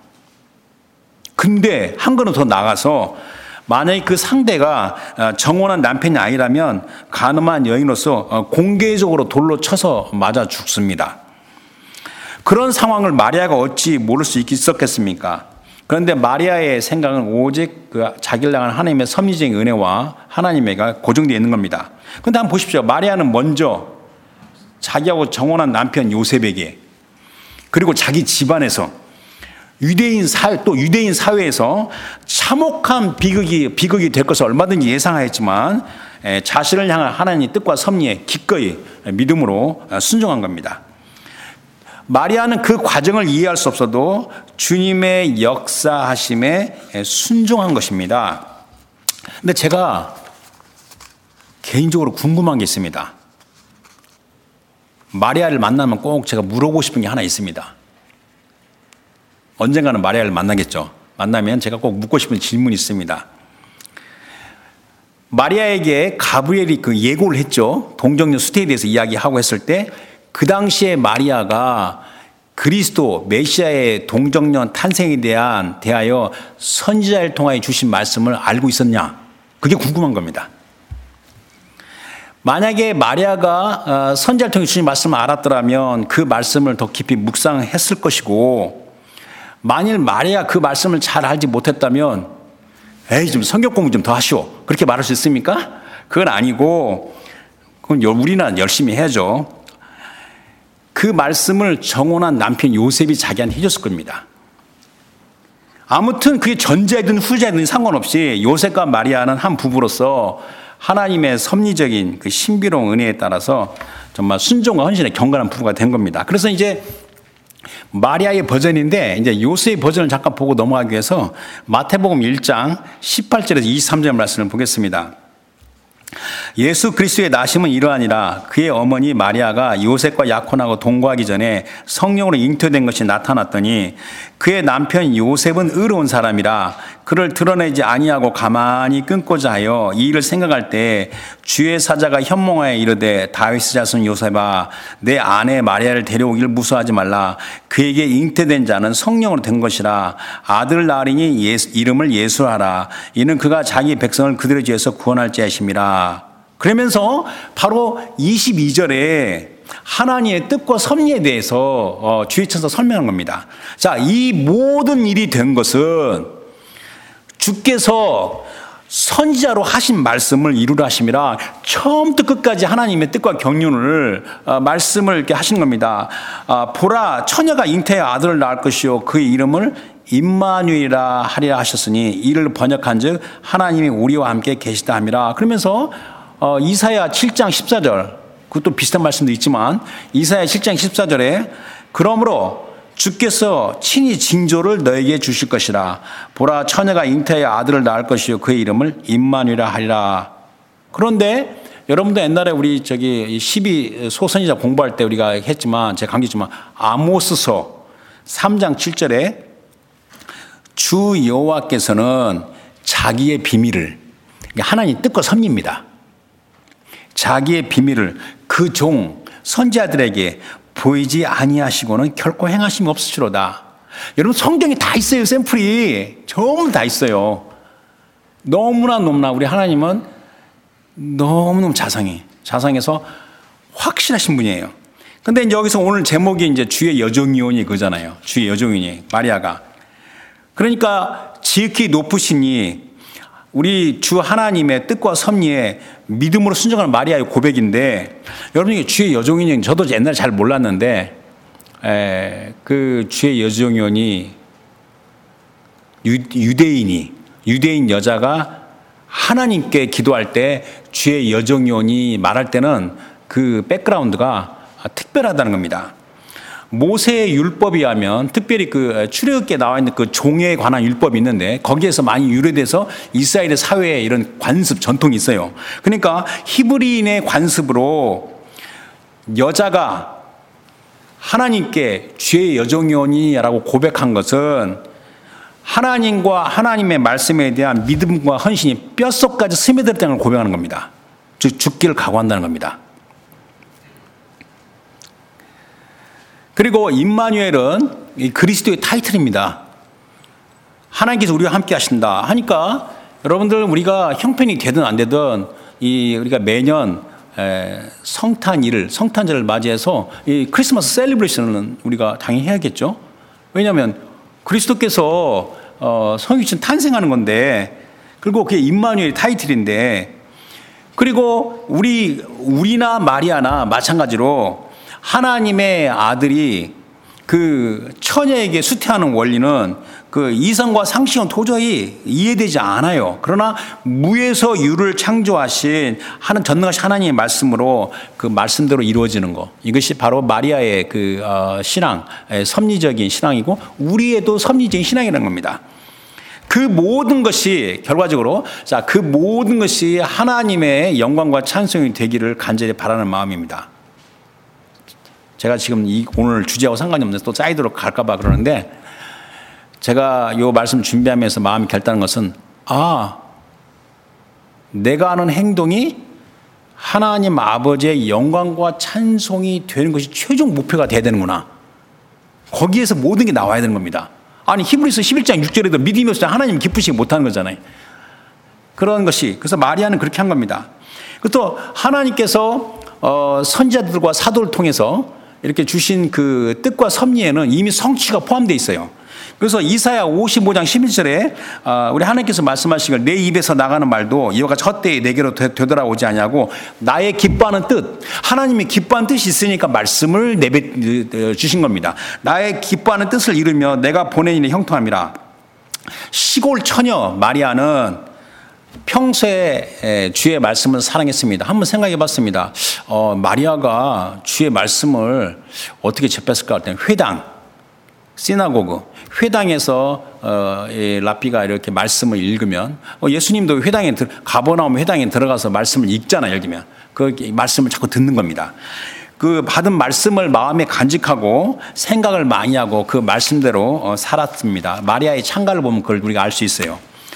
근데 한 걸음 더 나가서 만약에 그 상대가 정혼한 남편이 아니라면 간음한 여인으로서 공개적으로 돌로 쳐서 맞아 죽습니다. 그런 상황을 마리아가 어찌 모를 수 있었겠습니까? 그런데 마리아의 생각은 오직 그 자기를 향한 하나님의 섭리적인 은혜와 하나님에게 고정되어 있는 겁니다. 그런데 한번 보십시오. 마리아는 먼저 자기하고 정혼한 남편 요셉에게, 그리고 자기 집안에서, 유대인 사회, 또 유대인 사회에서 참혹한 비극이, 비극이 될 것을 얼마든지 예상하였지만 자신을 향한 하나님의 뜻과 섭리에 기꺼이 믿음으로 순종한 겁니다. 마리아는 그 과정을 이해할 수 없어도 주님의 역사하심에 순종한 것입니다. 근데 제가 개인적으로 궁금한 게 있습니다. 마리아를 만나면 꼭 제가 물어보고 싶은 게 하나 있습니다. 언젠가는 마리아를 만나겠죠. 만나면 제가 꼭 묻고 싶은 질문이 있습니다. 마리아에게 가브리엘이 그 예고를 했죠. 동정녀 수태에 대해서 이야기하고 했을 때 그 당시에 마리아가 그리스도 메시아의 동정녀 탄생에 대한 대하여 선지자를 통하여 주신 말씀을 알고 있었냐? 그게 궁금한 겁니다. 만약에 마리아가 선지자를 통해 주신 말씀을 알았더라면 그 말씀을 더 깊이 묵상했을 것이고, 만일 마리아 그 말씀을 잘 알지 못했다면 에이 좀 성경 공부 좀 더 하시오, 그렇게 말할 수 있습니까? 그건 아니고, 그건 우리는 열심히 해야죠. 그 말씀을 정혼한 남편 요셉이 자기한테 해줬을 겁니다. 아무튼 그게 전자이든 후자이든 상관없이 요셉과 마리아는 한 부부로서 하나님의 섭리적인 그 신비로운 은혜에 따라서 정말 순종과 헌신의 경건한 부부가 된 겁니다. 그래서 이제 마리아의 버전인데 이제 요셉의 버전을 잠깐 보고 넘어가기 위해서 마태복음 일 장 십팔 절에서 이십삼 절 말씀을 보겠습니다. 예수 그리스도의 나심은 이러하니라. 그의 어머니 마리아가 요셉과 약혼하고 동거하기 전에 성령으로 잉태된 것이 나타났더니 그의 남편 요셉은 의로운 사람이라 그를 드러내지 아니하고 가만히 끊고자 하여 이 일을 생각할 때 주의 사자가 현몽하여 이르되 다윗의 자손 요셉아 내 아내 마리아를 데려오기를 무서워하지 말라. 그에게 잉태된 자는 성령으로 된 것이라. 아들 낳으리니 예수, 이름을 예수하라. 이는 그가 자기 백성을 그들의 죄에서 구원할 자이심이라. 그러면서 바로 이십이 절에 하나님의 뜻과 섭리에 대해서 주의 천사 설명한 겁니다. 자, 이 모든 일이 된 것은 주께서 선지자로 하신 말씀을 이루라 하심이라. 처음부터 끝까지 하나님의 뜻과 경륜을 말씀을 이렇게 하신 겁니다. 보라, 처녀가 잉태하여 아들을 낳을 것이요 그의 이름을 임마누엘이라 하리라 하셨으니 이를 번역한즉 하나님이 우리와 함께 계시다 함이라. 그러면서 어, 이사야 칠 장 십사 절, 그것도 비슷한 말씀도 있지만 이사야 칠 장 십사 절에 그러므로 주께서 친히 징조를 너에게 주실 것이라. 보라, 처녀가 잉태하여 아들을 낳을 것이요 그의 이름을 임마누엘이라 하리라. 그런데 여러분도 옛날에 우리 저기 십이 소선지자 공부할 때 우리가 했지만 제가 강조했지만 아모스서 삼 장 칠 절에 주 여호와께서는 자기의 비밀을, 하나님 뜻과 섭리입니다. 자기의 비밀을 그 종 선지자들에게 보이지 아니하시고는 결코 행하심이 없으시로다. 여러분 성경에 다 있어요. 샘플이 전부 다 있어요. 너무나 너무나 우리 하나님은 너무너무 자상해. 자상해서 확실하신 분이에요. 근데 이제 여기서 오늘 제목이 이제 주의 여종이오니 그잖아요. 주의 여종이니 마리아가. 그러니까 지극히 높으시니 우리 주 하나님의 뜻과 섭리에 믿음으로 순종하는 마리아의 고백인데, 여러분이 주의 여종이니 저도 옛날에 잘 몰랐는데 에, 그 주의 여종이오니 유대인이 유대인 여자가 하나님께 기도할 때 주의 여종이오니 말할 때는 그 백그라운드가 특별하다는 겁니다. 모세의 율법에 하면 특별히 그 출애굽기에 나와 있는 그 종에 관한 율법이 있는데 거기에서 많이 유래돼서 이스라엘의 사회에 이런 관습 전통이 있어요. 그러니까 히브리인의 관습으로 여자가 하나님께 주의 여종이오니라고 고백한 것은 하나님과 하나님의 말씀에 대한 믿음과 헌신이 뼛속까지 스며들었다는 걸 고백하는 겁니다. 즉 죽기를 각오한다는 겁니다. 그리고 임마누엘은 그리스도의 타이틀입니다. 하나님께서 우리와 함께 하신다 하니까 여러분들 우리가 형편이 되든 안 되든 이 우리가 매년 에, 성탄일을 성탄절을 맞이해서 이 크리스마스 셀리브레이션은 우리가 당연히 해야겠죠. 왜냐하면 그리스도께서 어, 성육신 탄생하는 건데, 그리고 그게 임마누엘 타이틀인데, 그리고 우리 우리나 마리아나 마찬가지로 하나님의 아들이 그 처녀에게 수태하는 원리는 그 이성과 상식은 도저히 이해되지 않아요. 그러나 무에서 유를 창조하신 하는 전능하신 하나님의 말씀으로 그 말씀대로 이루어지는 것, 이것이 바로 마리아의 그 어, 신앙, 섭리적인 신앙이고 우리에도 섭리적인 신앙이라는 겁니다. 그 모든 것이 결과적으로 자, 그 모든 것이 하나님의 영광과 찬송이 되기를 간절히 바라는 마음입니다. 제가 지금 이 오늘 주제하고 상관이 없는데 또 사이드로 갈까봐 그러는데, 제가 이 말씀 준비하면서 마음이 결단한 것은, 아, 내가 하는 행동이 하나님 아버지의 영광과 찬송이 되는 것이 최종 목표가 돼야 되는구나. 거기에서 모든 게 나와야 되는 겁니다. 아니 히브리서 십일 장 육 절에도 믿음이 없을 때 하나님 기쁘시지 못하는 거잖아요. 그런 것이, 그래서 마리아는 그렇게 한 겁니다. 또 하나님께서 어, 선지자들과 사도를 통해서 이렇게 주신 그 뜻과 섭리에는 이미 성취가 포함되어 있어요. 그래서 이사야 오십오 장 십일 절에 우리 하나님께서 말씀하시길 내 입에서 나가는 말도 이와 같이 헛되이 내게로 되돌아오지 아니하고 나의 기뻐하는 뜻, 하나님이 기뻐하는 뜻이 있으니까 말씀을 내뱉 주신 겁니다. 나의 기뻐하는 뜻을 이루며 내가 보낸 일에 형통함이라. 시골 처녀 마리아는 평소에 주의 말씀을 사랑했습니다. 한번 생각해 봤습니다. 어, 마리아가 주의 말씀을 어떻게 접했을까 할 때는 회당, 시나고그, 회당에서 어, 이 라피가 이렇게 말씀을 읽으면 어, 예수님도 회당에 가버나움 회당에 들어가서 말씀을 읽잖아요. 예를 들면 그 말씀을 자꾸 듣는 겁니다. 그 받은 말씀을 마음에 간직하고 생각을 많이 하고 그 말씀대로 어, 살았습니다. 마리아의 창가를 보면 그걸 우리가 알 수 있어요.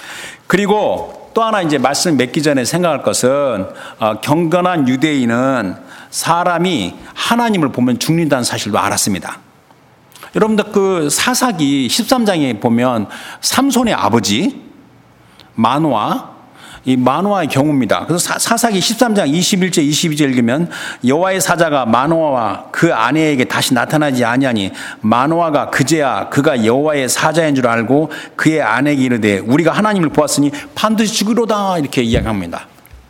그리고 또 하나 이제 말씀 맺기 전에 생각할 것은 어, 경건한 유대인은 사람이 하나님을 보면 죽는다는 사실도 알았습니다. 여러분들 그 사사기 십삼 장에 보면 삼손의 아버지 마노아, 이 마노아의 경우입니다. 그래서 사사기 십삼 장 이십일 절 이십이 절 읽으면 여호와의 사자가 마노아와 그 아내에게 다시 나타나지 아니하니 마노아가 그제야 그가 여호와의 사자인 줄 알고 그의 아내에게 이르되 우리가 하나님을 보았으니 반드시 죽으리로다 이렇게 이야기합니다.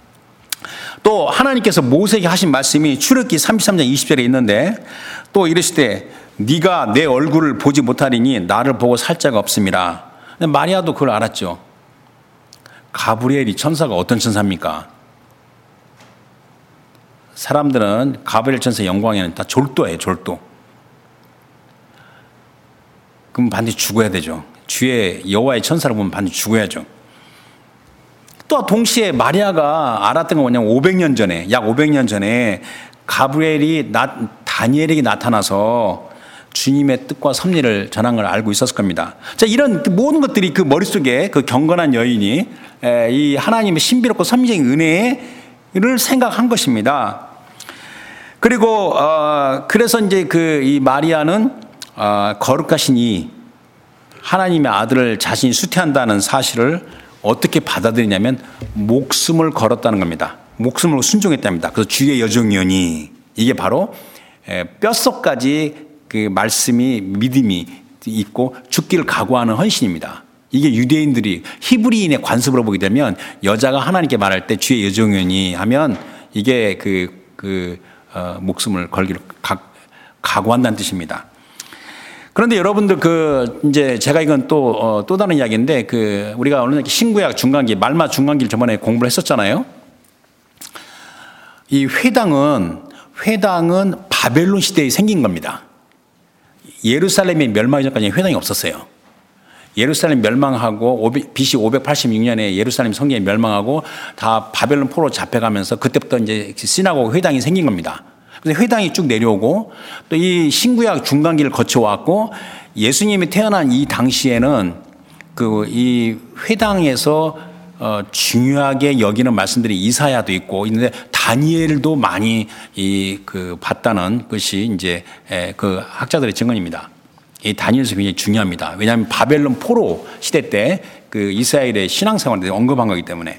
또 하나님께서 모세에게 하신 말씀이 출애굽기 삼십삼 장 이십 절에 있는데 또 이르실 때 네가 내 얼굴을 보지 못하리니 나를 보고 살 자가 없음이라. 마리아도 그걸 알았죠. 가브리엘이 천사가 어떤 천사입니까? 사람들은 가브리엘 천사의 영광에는 다 졸도예요, 졸도. 그럼 반드시 죽어야 되죠. 주의 여호와의 천사를 보면 반드시 죽어야죠. 또 동시에 마리아가 알았던 건 뭐냐면 오백 년 전에, 약 오백 년 전에 가브리엘이 나, 다니엘에게 나타나서 주님의 뜻과 섭리를 전한 걸 알고 있었을 겁니다. 자, 이런 모든 것들이 그 머릿속에 그 경건한 여인이 이 하나님의 신비롭고 섭리적인 은혜를 생각한 것입니다. 그리고 어, 그래서 이제 그 이 마리아는 어, 거룩하신 이 하나님의 아들을 자신이 수태한다는 사실을 어떻게 받아들이냐면 목숨을 걸었다는 겁니다. 목숨을 순종했답니다. 그래서 주의 여종이오니 이게 바로 뼛속까지 그 말씀이 믿음이 있고 죽기를 각오하는 헌신입니다. 이게 유대인들이 히브리인의 관습으로 보게 되면 여자가 하나님께 말할 때 주의 여종이니 하면 이게 그, 그, 어, 목숨을 걸기를 각, 각오한다는 뜻입니다. 그런데 여러분들 그 이제 제가 이건 또, 어, 또 다른 이야기인데 그 우리가 오늘 신구약 중간기, 말마 중간기를 저번에 공부를 했었잖아요. 이 회당은, 회당은 바벨론 시대에 생긴 겁니다. 예루살렘이 멸망하기 전까지 회당이 없었어요. 예루살렘 멸망하고 비씨 오백팔십육 년에 예루살렘 성경이 멸망하고 다 바벨론 포로 잡혀가면서 그때부터 이제 시나고그 회당이 생긴 겁니다. 그래서 회당이 쭉 내려오고 또 이 신구약 중간기를 거쳐왔고 예수님이 태어난 이 당시에는 그 이 회당에서 어 중요하게 여기는 말씀들이 이사야도 있고 있는데 다니엘도 많이 이 그 봤다는 것이 이제 그 학자들의 증언입니다. 이 다니엘서 굉장히 중요합니다. 왜냐하면 바벨론 포로 시대 때 그 이스라엘의 신앙생활에 언급한 거기 때문에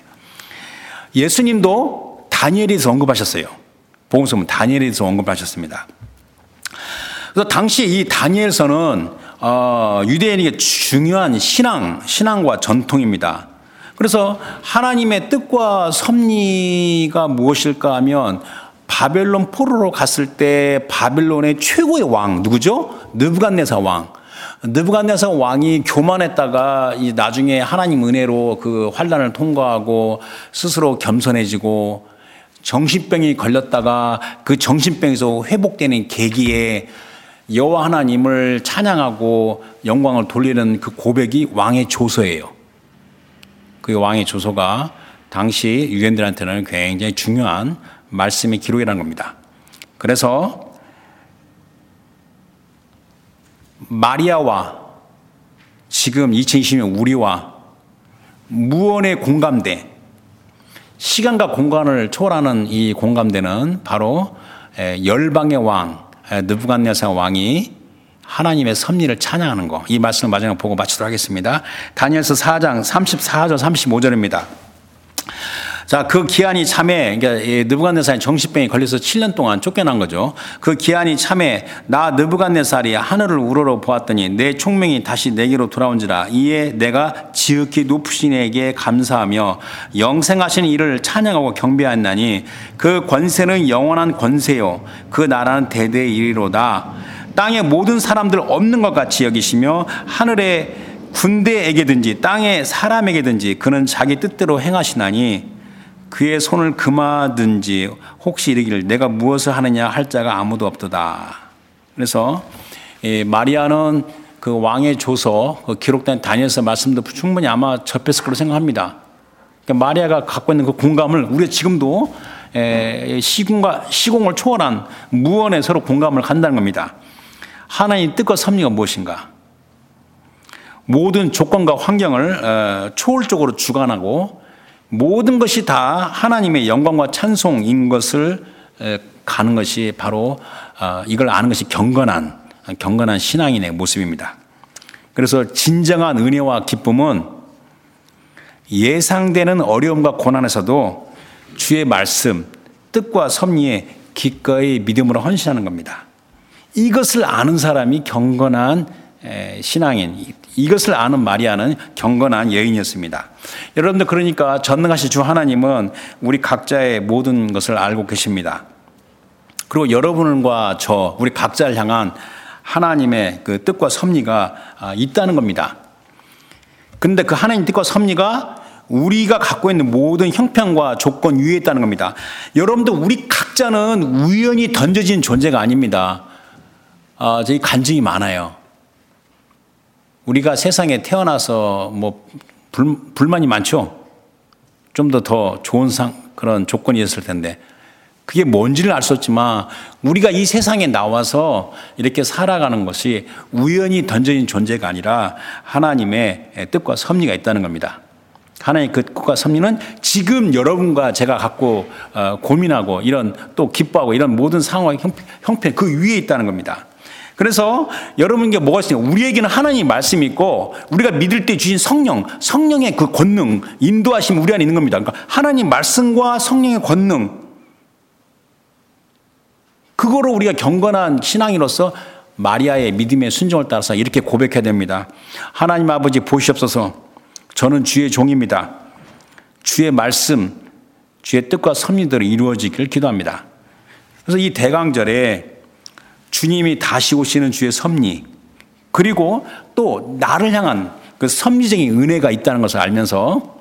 예수님도 다니엘에서 언급하셨어요. 복음서는 다니엘에서 언급하셨습니다. 그래서 당시 이 다니엘서는 어, 유대인에게 중요한 신앙, 신앙과 전통입니다. 그래서 하나님의 뜻과 섭리가 무엇일까 하면 바벨론 포로로 갔을 때 바벨론의 최고의 왕 누구죠? 느부갓네살 왕. 느부갓네살 왕이 교만했다가 이 나중에 하나님 은혜로 그 환난을 통과하고 스스로 겸손해지고 정신병이 걸렸다가 그 정신병에서 회복되는 계기에 여호와 하나님을 찬양하고 영광을 돌리는 그 고백이 왕의 조서예요. 그 왕의 조서가 당시 유대인들한테는 굉장히 중요한 말씀의 기록이라는 겁니다. 그래서 마리아와 지금 이천이십 년 우리와 무언의 공감대, 시간과 공간을 초월하는 이 공감대는 바로 열방의 왕 느부갓네살 왕이 하나님의 섭리를 찬양하는 거. 이 말씀을 마지막으로 보고 마치도록 하겠습니다. 다니엘서 사 장 삼십사 절 삼십오 절입니다. 자, 그 기한이 참에, 그러니까 느부갓네살이 정신병에 걸려서 칠 년 동안 쫓겨난 거죠. 그 기한이 참에 나 느부갓네살이 하늘을 우러러 보았더니 내 총명이 다시 내게로 돌아온지라. 이에 내가 지극히 높으신 이에게 감사하며 영생하신 이를 찬양하고 경배하였나니 그 권세는 영원한 권세요. 그 나라는 대대에 이르리로다. 땅의 모든 사람들 없는 것 같이 여기시며 하늘의 군대에게든지 땅의 사람에게든지 그는 자기 뜻대로 행하시나니 그의 손을 금하든지 혹시 이르기를 내가 무엇을 하느냐 할 자가 아무도 없도다. 그래서 마리아는 그 왕의 조서 그 기록된 다니엘서 말씀도 충분히 아마 접했을 거로 생각합니다. 그러니까 마리아가 갖고 있는 그 공감을 우리가 지금도 시공과 시공을 초월한 무언에 서로 공감을 한다는 겁니다. 하나님의 뜻과 섭리가 무엇인가? 모든 조건과 환경을 초월적으로 주관하고 모든 것이 다 하나님의 영광과 찬송인 것을 가는 것이 바로 이걸 아는 것이 경건한 경건한 신앙인의 모습입니다. 그래서 진정한 은혜와 기쁨은 예상되는 어려움과 고난에서도 주의 말씀, 뜻과 섭리에 기꺼이 믿음으로 헌신하는 겁니다. 이것을 아는 사람이 경건한 신앙인, 이것을 아는 마리아는 경건한 여인이었습니다. 여러분들 그러니까 전능하신 주 하나님은 우리 각자의 모든 것을 알고 계십니다. 그리고 여러분과 저 우리 각자를 향한 하나님의 그 뜻과 섭리가 있다는 겁니다. 그런데 그 하나님 뜻과 섭리가 우리가 갖고 있는 모든 형편과 조건 위에 있다는 겁니다. 여러분들 우리 각자는 우연히 던져진 존재가 아닙니다. 아, 저희 간증이 많아요. 우리가 세상에 태어나서 뭐 불, 불만이 많죠. 좀 더 더 좋은 상 그런 조건이 있을 텐데 그게 뭔지를 알 수 없지만 우리가 이 세상에 나와서 이렇게 살아가는 것이 우연히 던져진 존재가 아니라 하나님의 뜻과 섭리가 있다는 겁니다. 하나님의 그 뜻과 섭리는 지금 여러분과 제가 갖고 고민하고 이런 또 기뻐하고 이런 모든 상황 형편 그 위에 있다는 겁니다. 그래서 여러분에게 뭐가 있습니까? 우리에게는 하나님의 말씀이 있고 우리가 믿을 때 주신 성령, 성령의 그 권능, 인도하심이 우리 안에 있는 겁니다. 그러니까 하나님 말씀과 성령의 권능, 그 그거로 우리가 경건한 신앙인으로서 마리아의 믿음의 순종을 따라서 이렇게 고백해야 됩니다. 하나님 아버지 보시옵소서. 저는 주의 종입니다. 주의 말씀, 주의 뜻과 섭리대로 이루어지기를 기도합니다. 그래서 이 대강절에 주님이 다시 오시는 주의 섭리, 그리고 또 나를 향한 그 섭리적인 은혜가 있다는 것을 알면서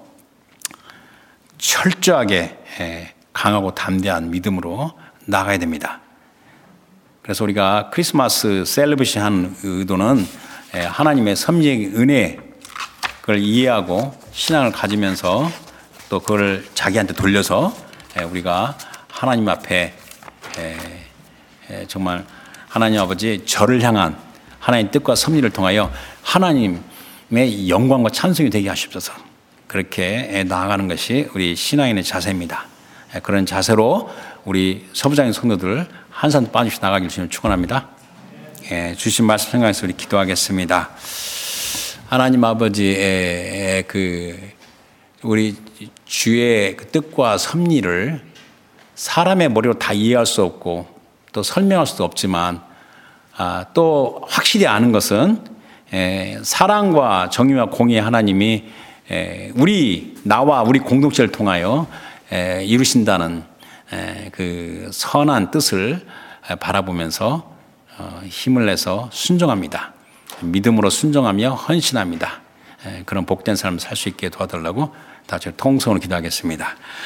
철저하게 강하고 담대한 믿음으로 나가야 됩니다. 그래서 우리가 크리스마스 셀러브레이션 하는 의도는 하나님의 섭리적인 은혜, 그걸 이해하고 신앙을 가지면서 또 그걸 자기한테 돌려서 우리가 하나님 앞에 정말 하나님 아버지 저를 향한 하나님 뜻과 섭리를 통하여 하나님의 영광과 찬송이 되게 하시옵소서. 그렇게 나아가는 것이 우리 신앙인의 자세입니다. 그런 자세로 우리 서부장인 성도들 한 산도 빠짐없이 나가길 주님 축원합니다. 주신 말씀 생각해서 우리 기도하겠습니다. 하나님 아버지의 그 우리 주의 그 뜻과 섭리를 사람의 머리로 다 이해할 수 없고 또 설명할 수도 없지만 아, 또 확실히 아는 것은 에, 사랑과 정의와 공의의 하나님이 에, 우리 나와 우리 공동체를 통하여 에, 이루신다는 에, 그 선한 뜻을 바라보면서 어, 힘을 내서 순종합니다. 믿음으로 순종하며 헌신합니다. 에, 그런 복된 삶을 살 수 있게 도와달라고 다 저희 통성으로 기도하겠습니다.